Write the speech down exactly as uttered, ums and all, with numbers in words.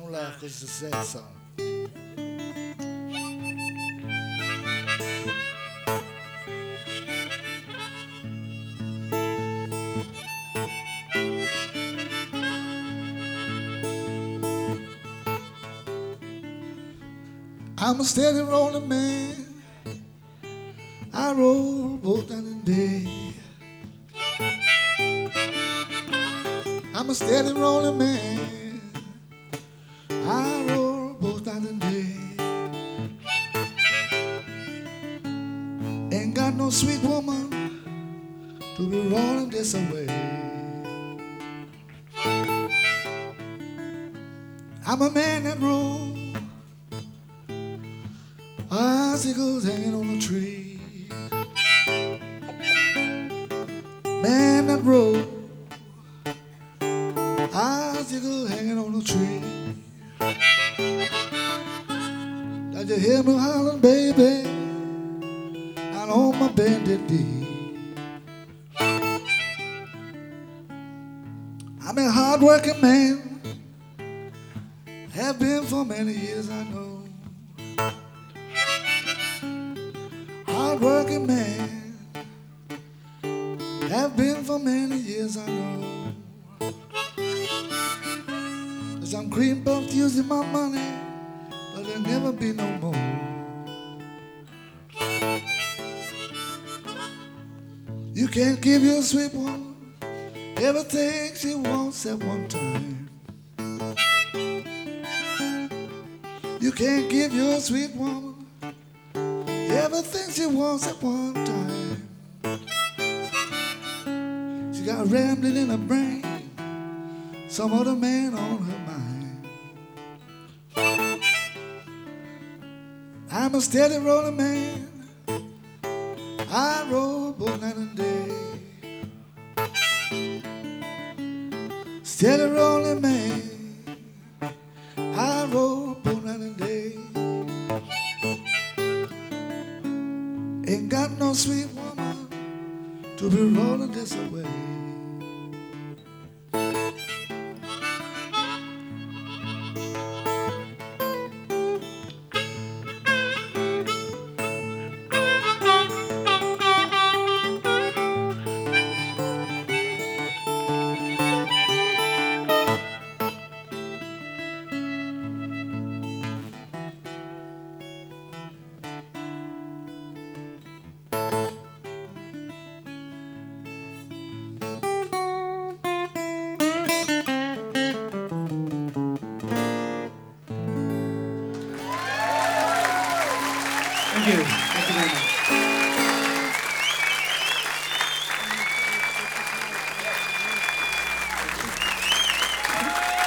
Don't laugh because it's a sad song. I'm a steady rolling man. I roll both night and day. I'm a steady rolling man. I roll both night and day. Ain't got no sweet woman to be rolling this away. I'm a man that rolls icicles hanging on a tree. Man that rolls icicles hanging on a tree. Did you hear me hollering, baby? Out on my bended knee. I'm a hard-working man, have been for many years, I know. Hard-working man, have been for many years, I know. Cause I'm cream puffed using my money, but there'll never be no more. You can't give your sweet woman everything she wants at one time. You can't give your sweet woman everything she wants at one time. She got rambling in her brain, some other man on her mind. I'm a steady rolling man. I roll both night and day. Steady rolling man. I roll both night and day. Ain't got no sweet woman to be rolling this away. Thank you. Thank you very much.